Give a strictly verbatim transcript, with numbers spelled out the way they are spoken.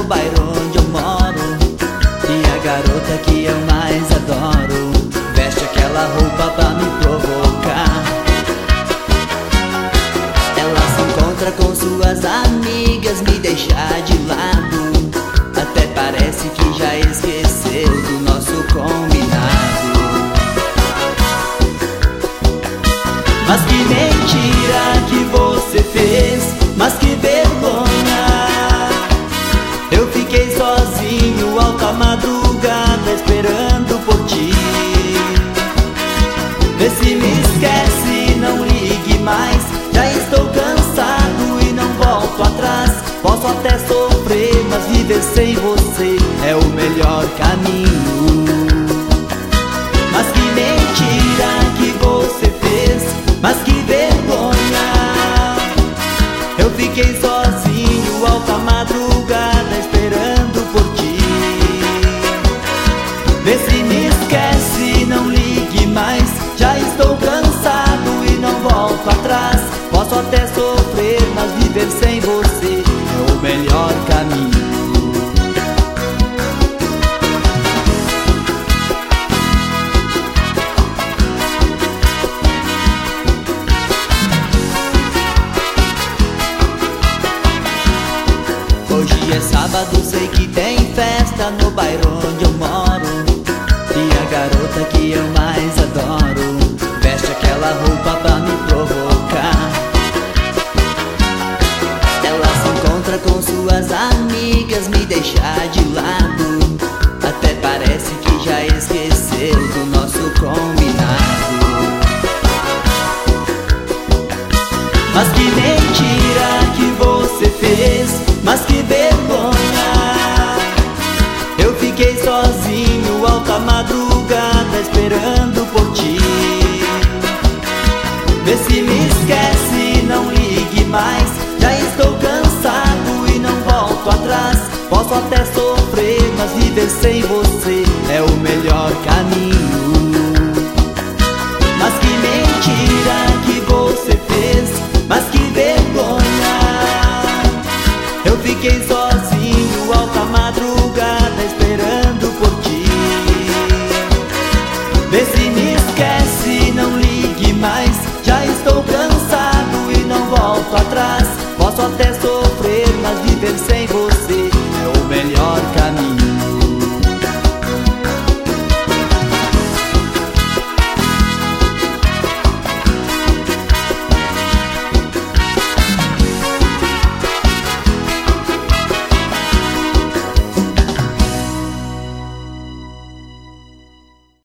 bairro onde eu moro. E a garota que eu mais adoro veste aquela roupa pra me provocar. Ela se encontra com suas amigas, me deixa de lado. Até parece que já esqueceu do nosso combinado. Mas que mentira que você fez, mas que vergonha. Eu fiquei sozinho alta madrugada esperando por ti. Vê se me esquece, não ligue mais. Já estou cansado e não volto atrás. Posso até sofrer, mas viver sem você é o melhor caminho. Mas que mentira que você fez, mas que vergonha. Eu fiquei sozinho alta madrugada esperando por ti. Vê se me esquece, não ligue mais. Já estou cansado e não volto atrás. Posso até sofrer, mas viver sem você é o melhor caminho. Hoje é sábado, sei que tem festa no bairro onde eu moro. E a garota que eu mais adoro veste aquela roupa pra me provocar. Ela se encontra com suas amigas, me deixa de lado. Até parece que já esqueceu do nosso combinado. Mas que mentira que você fez, mas que vergonha. Eu fiquei sozinho alta madrugada esperando por ti. Vê se me esquece, não ligue mais. Já estou cansado e não volto atrás. Posso até sofrer, mas viver sem você é o melhor caminho.